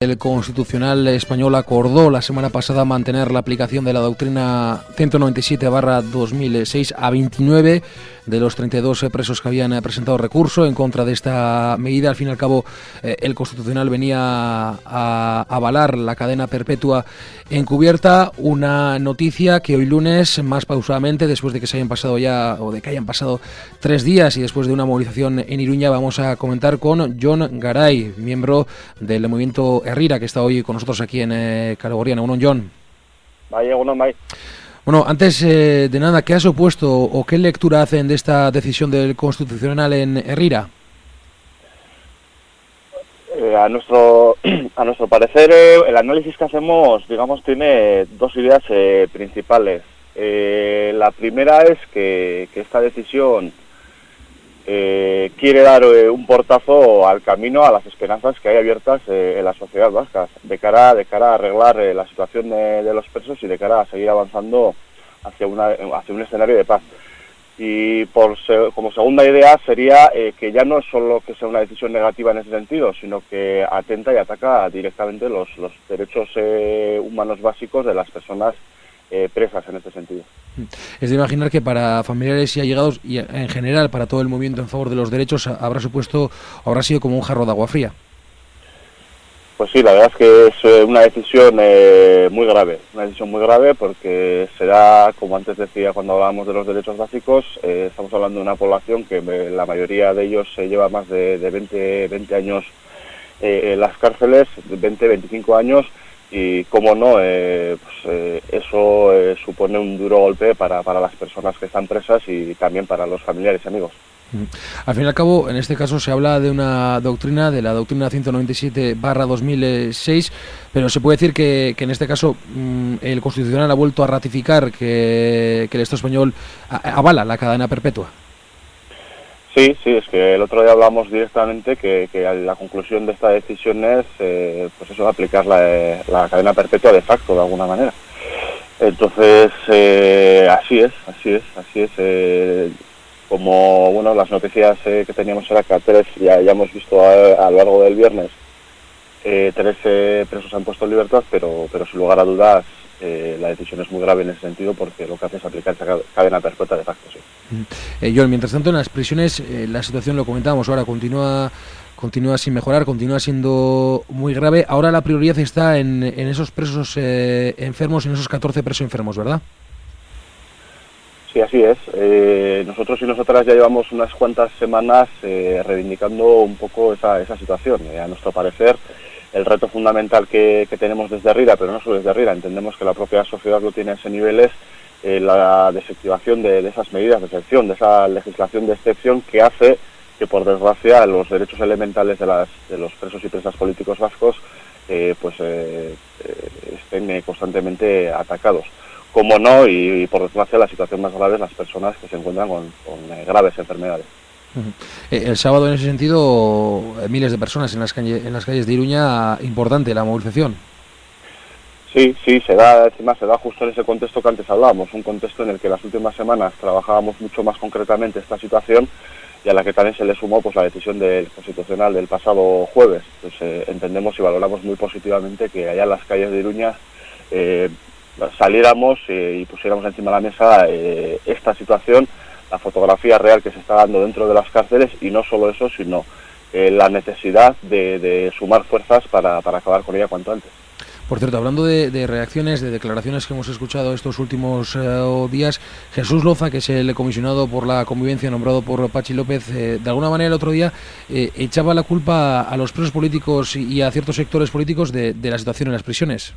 del Constitucional español acordó la semana pasada mantener la aplicación de la doctrina 197/2006 a 29 de los 32 presos que habían presentado recurso en contra de esta medida. Al fin y al cabo, el Constitucional venía a avalar la cadena perpetua encubierta, una noticia que hoy lunes, más pausadamente, después de que se hayan pasado ya, o de que hayan pasado 3 días y después de una movilización en Iruña, vamos a comentar con Jon Garay, miembro del movimiento Herrira, que está hoy con nosotros aquí en Calagorriana. Uno, Jon. Vaya, uno, May. Bueno, antes de nada, ¿qué ha supuesto o qué lectura hacen de esta decisión del Constitucional en Herrira? A nuestro parecer, el análisis que hacemos, digamos, tiene dos ideas principales. La primera es que esta decisión quiere dar un portazo al camino, a las esperanzas que hay abiertas en la sociedad vasca, de cara a arreglar la situación de los presos y de cara a seguir avanzando hacia un escenario de paz. Y como segunda idea sería que ya no es solo que sea una decisión negativa en ese sentido, sino que atenta y ataca directamente los derechos humanos básicos de las personas presas en este sentido. Es de imaginar que para familiares y allegados, y en general para todo el movimiento en favor de los derechos, habrá sido como un jarro de agua fría. Pues sí, la verdad es que es una decisión muy grave porque será, como antes decía cuando hablábamos de los derechos básicos, estamos hablando de una población que la mayoría de ellos lleva más de 20 años en las cárceles, 20-25 años, y cómo no, eso supone un duro golpe para las personas que están presas y también para los familiares y amigos. Al fin y al cabo, en este caso se habla de una doctrina, de la doctrina 197/2006, pero se puede decir que en este caso el Constitucional ha vuelto a ratificar que el Estado español avala la cadena perpetua. Sí, es que el otro día hablamos directamente que la conclusión de esta decisión es pues eso, aplicar la cadena perpetua de facto, de alguna manera. Entonces, así es. Como bueno, las noticias que teníamos era que ya hemos visto a lo largo del viernes, 13 presos han puesto en libertad, pero sin lugar a dudas la decisión es muy grave en ese sentido, porque lo que hace es aplicar esa cadena perpetua de facto. Sí. John, mientras tanto en las prisiones la situación, lo comentábamos ahora, continúa sin mejorar, continúa siendo muy grave. Ahora la prioridad está en esos presos enfermos, en esos 14 presos enfermos, ¿verdad? Sí, así es. Nosotros y nosotras ya llevamos unas cuantas semanas reivindicando un poco esa situación. A nuestro parecer, el reto fundamental que tenemos desde Herrira, pero no solo desde Herrira, entendemos que la propia sociedad lo tiene a ese nivel, es la desactivación de esas medidas de excepción, de esa legislación de excepción que hace que, por desgracia, los derechos elementales de los presos y presas políticos vascos estén constantemente atacados. Como no, y por desgracia la situación más grave es las personas que se encuentran con graves enfermedades. El sábado, en ese sentido, miles de personas en las calles de Iruña, importante la movilización. Sí, se da justo en ese contexto que antes hablábamos, un contexto en el que las últimas semanas trabajábamos mucho más concretamente esta situación, y a la que también se le sumó pues la decisión del Constitucional del pasado jueves. Pues entendemos y valoramos muy positivamente que allá en las calles de Iruña saliéramos y pusiéramos encima de la mesa esta situación, la fotografía real que se está dando dentro de las cárceles, y no solo eso, sino la necesidad de sumar fuerzas para acabar con ella cuanto antes. Por cierto, hablando de reacciones, de declaraciones que hemos escuchado estos últimos días, Jesús Loza, que es el comisionado por la convivencia nombrado por Patxi López, de alguna manera el otro día echaba la culpa a los presos políticos y a ciertos sectores políticos de la situación en las prisiones.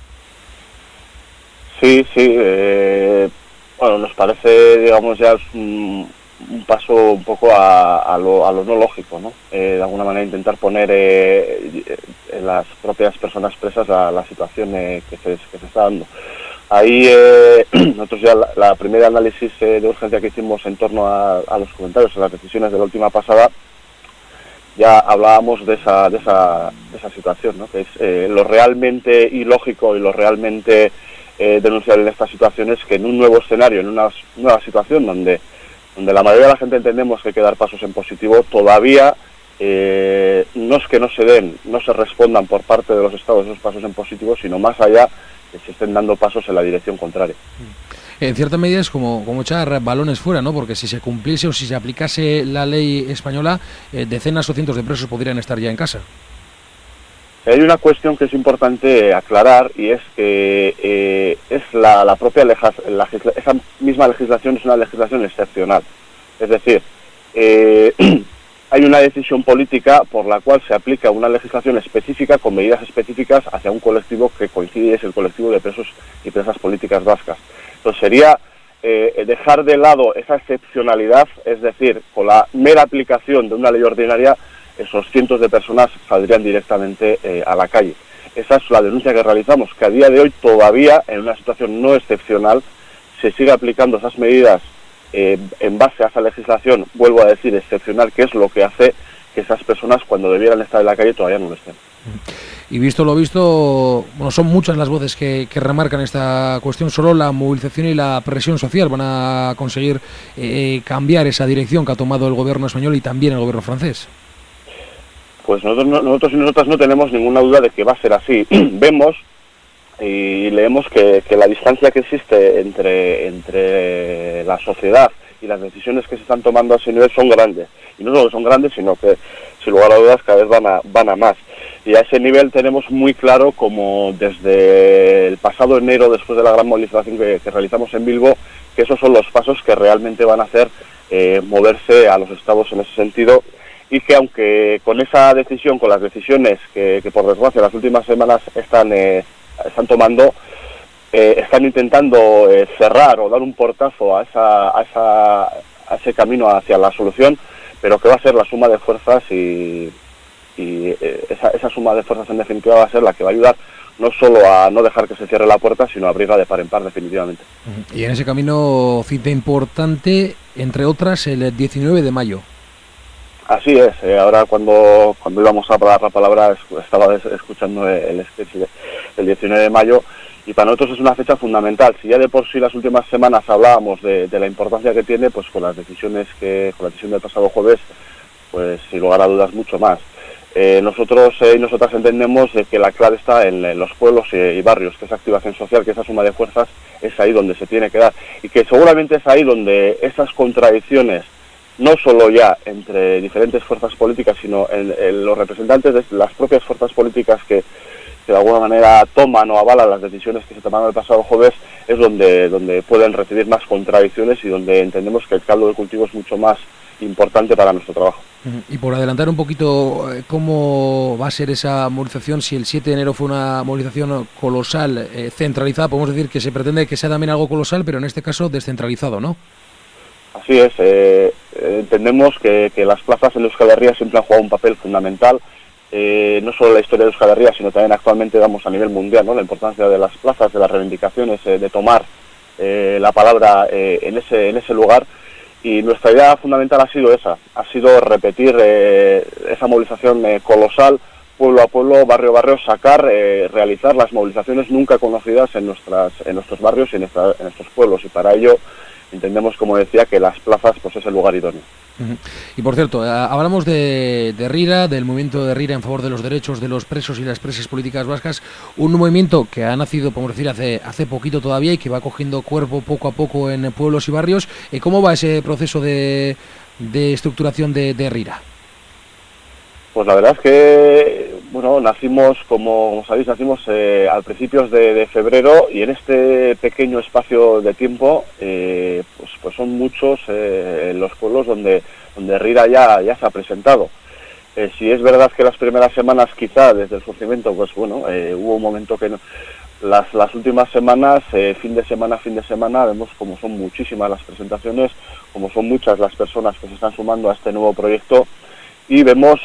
Sí, bueno, nos parece, digamos, ya es un paso un poco a lo no lógico, ¿no? De alguna manera intentar poner en las propias personas presas la situación que se está dando. Ahí nosotros ya la primera análisis de urgencia que hicimos en torno a los comentarios, a las decisiones de la última pasada, ya hablábamos de esa situación, ¿no? Que es lo realmente ilógico y lo realmente denunciable en estas situaciones, que en un nuevo escenario, en una nueva situación donde la mayoría de la gente entendemos que hay que dar pasos en positivo, todavía no es que no se respondan por parte de los Estados esos pasos en positivo, sino más allá que se estén dando pasos en la dirección contraria. En cierta medida es como echar balones fuera, ¿no? Porque si se cumpliese o si se aplicase la ley española, decenas o cientos de presos podrían estar ya en casa. Hay una cuestión que es importante aclarar, y es que es la propia esa misma legislación es una legislación excepcional. Es decir, hay una decisión política por la cual se aplica una legislación específica con medidas específicas hacia un colectivo que coincide, es el colectivo de presos y presas políticas vascas. Entonces sería dejar de lado esa excepcionalidad, es decir, con la mera aplicación de una ley ordinaria, esos cientos de personas saldrían directamente a la calle. Esa es la denuncia que realizamos, que a día de hoy todavía, en una situación no excepcional, se sigue aplicando esas medidas en base a esa legislación, vuelvo a decir, excepcional, que es lo que hace que esas personas, cuando debieran estar en la calle, todavía no lo estén. Y visto lo visto, bueno, son muchas las voces que remarcan esta cuestión. Solo la movilización y la presión social van a conseguir cambiar esa dirección que ha tomado el gobierno español y también el gobierno francés. Pues nosotros y nosotras no tenemos ninguna duda de que va a ser así. Vemos y leemos que la distancia que existe entre la sociedad y las decisiones que se están tomando a ese nivel son grandes. Y no solo son grandes, sino que, sin lugar a dudas, cada vez van a más. Y a ese nivel tenemos muy claro, como desde el pasado enero, después de la gran movilización que realizamos en Bilbo, que esos son los pasos que realmente van a hacer moverse a los estados en ese sentido, y que aunque con esa decisión, con las decisiones que por desgracia las últimas semanas están tomando, están intentando cerrar o dar un portazo a ese camino hacia la solución, pero que va a ser la suma de fuerzas y esa suma de fuerzas en definitiva va a ser la que va a ayudar no solo a no dejar que se cierre la puerta, sino a abrirla de par en par definitivamente. Y en ese camino, cita importante, entre otras, el 19 de mayo. Así es, ahora cuando íbamos a dar la palabra estaba escuchando el sketch del 19 de mayo, y para nosotros es una fecha fundamental. Si ya de por sí las últimas semanas hablábamos de la importancia que tiene, pues con la decisión del pasado jueves, pues sin lugar a dudas mucho más. Nosotros y nosotras entendemos que la clave está en los pueblos y barrios, que esa activación social, que esa suma de fuerzas es ahí donde se tiene que dar, y que seguramente es ahí donde esas contradicciones, no solo ya entre diferentes fuerzas políticas, sino en los representantes de las propias fuerzas políticas que de alguna manera toman o avalan las decisiones que se tomaron el pasado jueves, es donde pueden recibir más contradicciones y donde entendemos que el caldo de cultivo es mucho más importante para nuestro trabajo. Y por adelantar un poquito cómo va a ser esa movilización, si el 7 de enero fue una movilización colosal, centralizada, podemos decir que se pretende que sea también algo colosal, pero en este caso descentralizado, ¿no? Así es, entendemos que las plazas en Euskal Herria siempre han jugado un papel fundamental, no solo en la historia de Euskal Herria, sino también actualmente, a nivel mundial, ¿no? La importancia de las plazas, de las reivindicaciones, de tomar la palabra en ese lugar. Y nuestra idea fundamental ha sido repetir esa movilización colosal, pueblo a pueblo, barrio a barrio, realizar las movilizaciones nunca conocidas en nuestros barrios y en nuestros pueblos, y para ello entendemos, como decía, que las plazas pues es el lugar idóneo. Y por cierto, hablamos de RIRA, del movimiento de RIRA en favor de los derechos de los presos y las presas políticas vascas, un movimiento que ha nacido, podemos decir, hace poquito todavía y que va cogiendo cuerpo poco a poco en pueblos y barrios. ¿Cómo va ese proceso de estructuración de RIRA? Pues la verdad es que, nacimos, como sabéis, a principios de febrero, y en este pequeño espacio de tiempo, pues son muchos los pueblos donde RIRA ya se ha presentado. Si es verdad que las primeras semanas, quizá desde el surgimiento, hubo un momento que las últimas semanas, fin de semana, vemos como son muchísimas las presentaciones, como son muchas las personas que se están sumando a este nuevo proyecto. Y vemos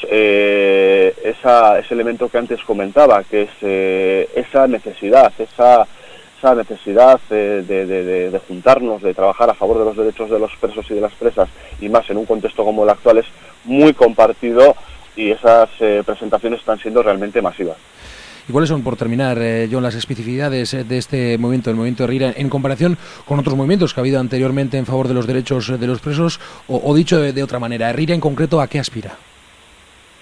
ese elemento que antes comentaba, que es esa necesidad de juntarnos, de trabajar a favor de los derechos de los presos y de las presas, y más en un contexto como el actual, es muy compartido, y esas presentaciones están siendo realmente masivas. ¿Y cuáles son, por terminar, John, las especificidades de este movimiento, el movimiento de RIRA, en comparación con otros movimientos que ha habido anteriormente en favor de los derechos de los presos? O dicho de otra manera, ¿RIRA en concreto a qué aspira?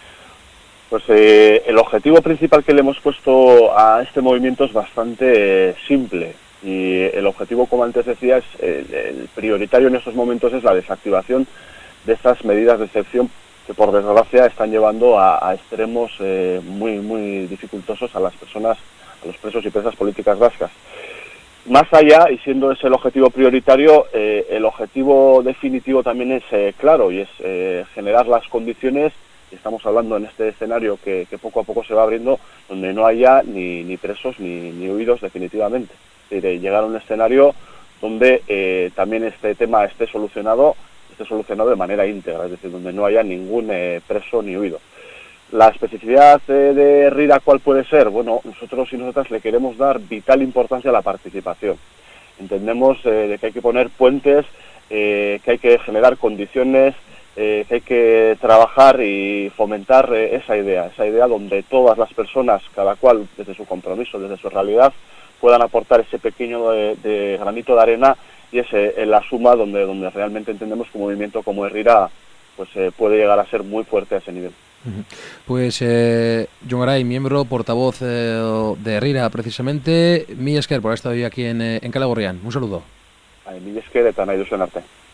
Pues el objetivo principal que le hemos puesto a este movimiento es bastante simple, y el objetivo, como antes decía, es el prioritario en estos momentos es la desactivación de estas medidas de excepción que, por desgracia, están llevando a extremos muy dificultosos a las personas, a los presos y presas políticas vascas. Más allá, y siendo ese el objetivo prioritario, el objetivo definitivo también es claro, y es generar las condiciones, y estamos hablando en este escenario que poco a poco se va abriendo, donde no haya ni presos ni huidos definitivamente. Es decir, llegar a un escenario donde también este tema esté solucionado de manera íntegra, es decir, donde no haya ningún preso ni huido. La especificidad de Rira, ¿cuál puede ser? Bueno, nosotros y nosotras le queremos dar vital importancia a la participación. Entendemos de que hay que poner puentes, que hay que generar condiciones, que hay que trabajar y fomentar esa idea donde todas las personas, cada cual desde su compromiso, desde su realidad, puedan aportar ese pequeño de granito de arena, y es en la suma donde realmente entendemos que un movimiento como Herrira pues puede llegar a ser muy fuerte a ese nivel. Pues Jon Garay, miembro, portavoz de Herrira, precisamente. Mila esker por haber estado hoy aquí en Kale Gorrian. Un saludo. Mila esker eta nahi duzuen arte.